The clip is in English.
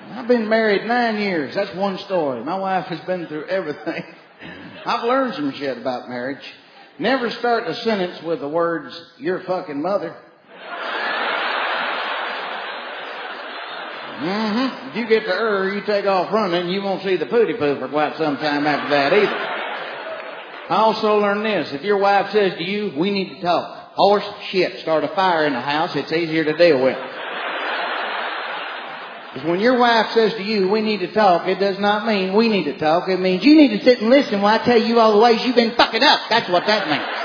I've been married 9 years. That's one story. My wife has been through everything. I've learned some shit about marriage. Never start a sentence with the words, "your fucking mother." If you get to her, you take off running, you won't see the pooty poo for quite some time after that either. I also learned this. If your wife says to you, "we need to talk," horse, shit, start a fire in the house, it's easier to deal with. Because when your wife says to you, "we need to talk," it does not mean we need to talk. It means you need to sit and listen while I tell you all the ways you've been fucking up. That's what that means.